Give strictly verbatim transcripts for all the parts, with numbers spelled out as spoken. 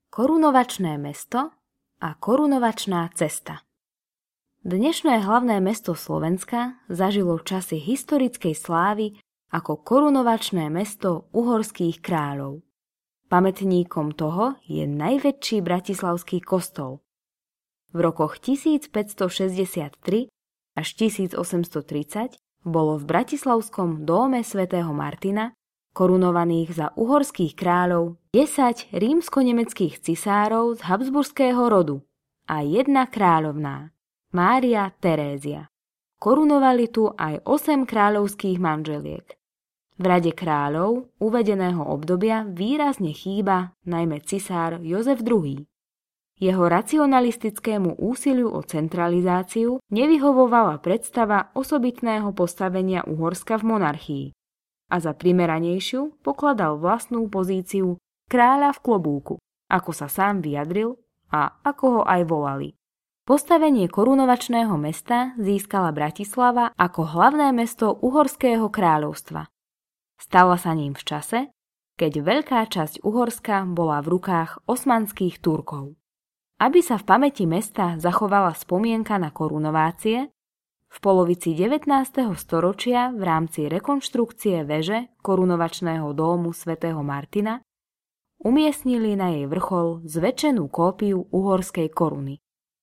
Korunovačné mesto a korunovačná cesta. Dnešné hlavné mesto Slovenska zažilo časy historickej slávy ako korunovačné mesto uhorských kráľov. Pamätníkom toho je najväčší bratislavský kostol. V rokoch tisícpäťstošesťdesiattri až tisícosemstotridsať bolo v bratislavskom dóme svätého Martina korunovaných za uhorských kráľov desať rímsko-nemeckých cisárov z habsburského rodu a jedna kráľovná, Mária Terézia. Korunovali tu aj osem kráľovských manželiek. V rade kráľov uvedeného obdobia výrazne chýba najmä cisár Jozef druhý. Jeho racionalistickému úsiliu o centralizáciu nevyhovovala predstava osobitného postavenia Uhorska v monarchii a za primeranejšiu pokladal vlastnú pozíciu kráľa v klobúku, ako sa sám vyjadril a ako ho aj volali. Postavenie korunovačného mesta získala Bratislava ako hlavné mesto Uhorského kráľovstva. Stala sa ním v čase, keď veľká časť Uhorska bola v rukách osmanských Turkov. Aby sa v pamäti mesta zachovala spomienka na korunovácie, v polovici devätnásteho storočia v rámci rekonštrukcie veže korunovačného dómu svätého Martina umiestnili na jej vrchol zväčšenú kópiu uhorskej koruny.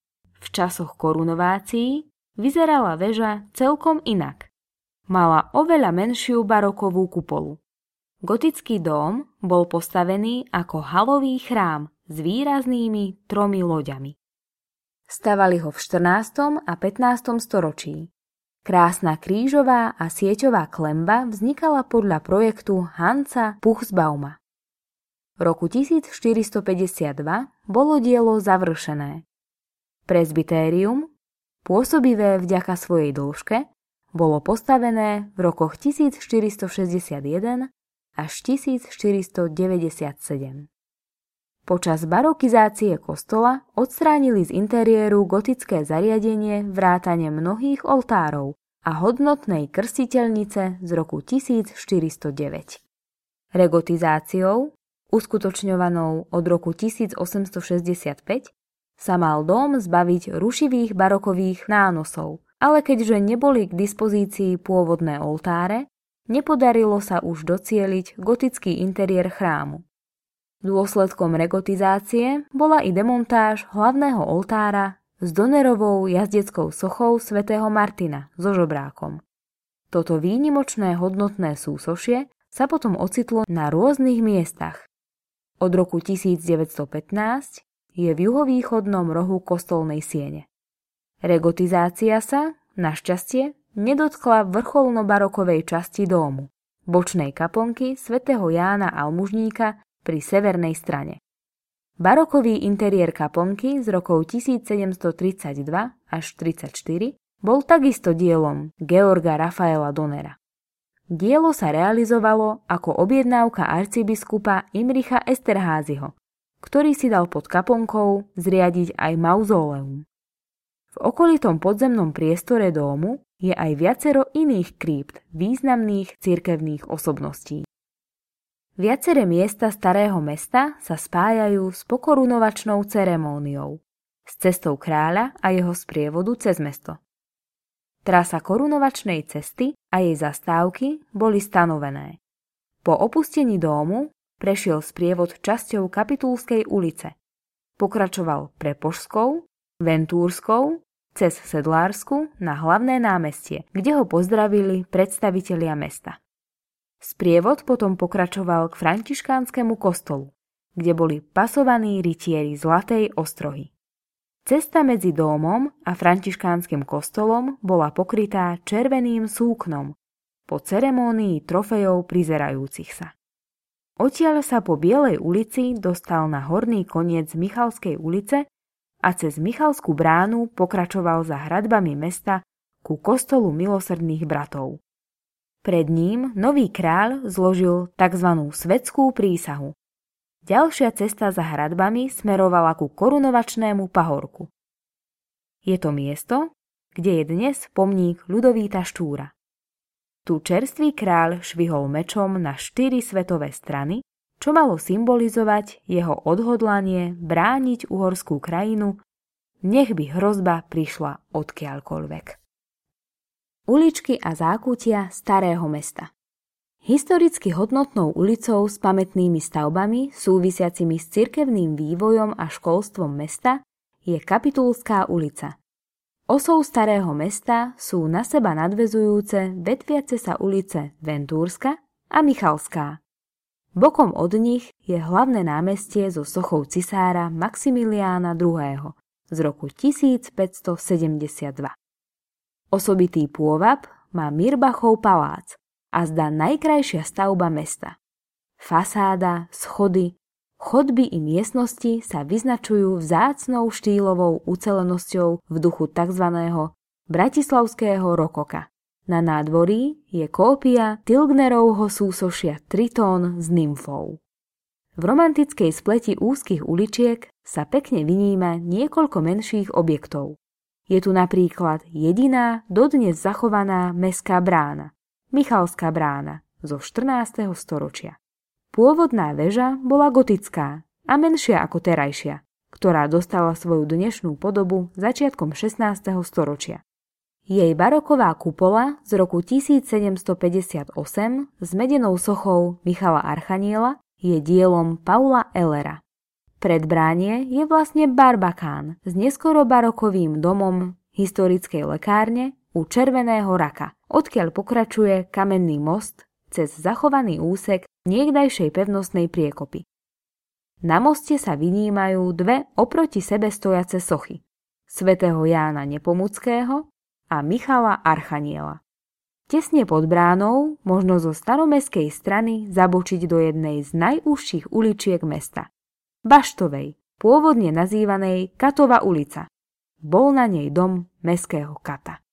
V časoch korunovácií vyzerala veža celkom inak. Mala oveľa menšiu barokovú kupolu. Gotický dóm bol postavený ako halový chrám s výraznými tromi loďami. Stavali ho v štrnástom a pätnástom storočí. Krásna krížová a sieťová klemba vznikala podľa projektu Hansa Puchsbauma. V roku tisícštyristopäťdesiatdva bolo dielo završené. Presbytérium, pôsobivé vďaka svojej dĺžke, bolo postavené v rokoch tisícštyristošesťdesiatjeden až tisícštyristodeväťdesiatsedem. Počas barokizácie kostola odstránili z interiéru gotické zariadenie vrátane mnohých oltárov a hodnotnej krstiteľnice z roku tisícštyristodeväť. Regotizáciou, uskutočňovanou od roku tisícosemstošesťdesiatpäť, sa mal dóm zbaviť rušivých barokových nánosov, ale keďže neboli k dispozícii pôvodné oltáre, nepodarilo sa už docieliť gotický interiér chrámu. Dôsledkom regotizácie bola i demontáž hlavného oltára s Donerovou jazdeckou sochou svätého Martina so žobrákom. Toto výnimočné hodnotné súsošie sa potom ocitlo na rôznych miestach. Od roku tisícdeväťstopätnásť je v juhovýchodnom rohu kostolnej siene. Regotizácia sa, našťastie, nedotkla vrcholno-barokovej časti dómu, bočnej kaplnky svätého Jána Almužníka pri severnej strane. Barokový interiér kaplnky z rokov tisícsedemstotridsaťdva až tridsaťštyri bol takisto dielom Georga Rafaela Donera. Dielo sa realizovalo ako objednávka arcibiskupa Imricha Esterházyho, ktorý si dal pod kaplnkou zriadiť aj mauzóleum. V okolitom podzemnom priestore dómu je aj viacero iných krypt významných cirkevných osobností. Viaceré miesta starého mesta sa spájajú s pokorunovačnou ceremóniou, s cestou kráľa a jeho sprievodu cez mesto. Trasa korunovačnej cesty a jej zastávky boli stanovené. Po opustení dómu prešiel sprievod časťou Kapitulskej ulice. Pokračoval Prepožskou, Ventúrskou, cez Sedlársku na hlavné námestie, kde ho pozdravili predstavitelia mesta. Sprievod potom pokračoval k františkánskemu kostolu, kde boli pasovaní rytieri Zlatej ostrohy. Cesta medzi dómom a františkánskym kostolom bola pokrytá červeným súknom po ceremónii trofejov prizerajúcich sa. Odtiaľ sa po Bielej ulici dostal na horný koniec Michalskej ulice a cez Michalskú bránu pokračoval za hradbami mesta ku kostolu Milosrdných bratov. Pred ním nový kráľ zložil tzv. Svetskú prísahu. Ďalšia cesta za hradbami smerovala ku korunovačnému pahorku. Je to miesto, kde je dnes pomník Ľudovíta Štúra. Tu čerstvý kráľ švihol mečom na štyri svetové strany čo malo symbolizovať jeho odhodlanie brániť uhorskú krajinu, nech by hrozba prišla odkiaľkoľvek. Uličky a zákutia Starého mesta. Historicky hodnotnou ulicou s pamätnými stavbami súvisiacimi s cirkevným vývojom a školstvom mesta je Kapitulská ulica. Osou Starého mesta sú na seba nadväzujúce vetviace sa ulice Ventúrska a Michalská. Bokom od nich je hlavné námestie so sochou cisára Maximiliána druhého. z roku tisícpäťstosedemdesiatdva. Osobitý pôvab má Mirbachov palác a zdá najkrajšia stavba mesta. Fasáda, schody, chodby i miestnosti sa vyznačujú vzácnou štýlovou ucelenosťou v duchu tzv. Bratislavského rokoka. Na nádvorí je kópia Tilgnerovho súsošia Tritón s nymfou. V romantickej spleti úzkych uličiek sa pekne vyníma niekoľko menších objektov. Je tu napríklad jediná dodnes zachovaná mestská brána, Michalská brána zo štrnásteho storočia. Pôvodná väža bola gotická a menšia ako terajšia, ktorá dostala svoju dnešnú podobu začiatkom šestnásteho storočia. Jej baroková kupola z roku tisícsedemstopäťdesiatosem s medenou sochou Michala Archaniela je dielom Paula Ellera. Predbránie je vlastne barbakán s neskoro barokovým domom historickej lekárne u Červeného raka, odkiaľ pokračuje kamenný most cez zachovaný úsek niekdajšej pevnostnej priekopy. Na moste sa vynímajú dve oproti sebe stojace sochy svätého Jána Nepomuckého a Michala Archaniela. Tesne pod bránou možno zo staromestskej strany zabočiť do jednej z najúžších uličiek mesta, Baštovej, pôvodne nazývanej Katova ulica. Bol na nej dom mestského kata.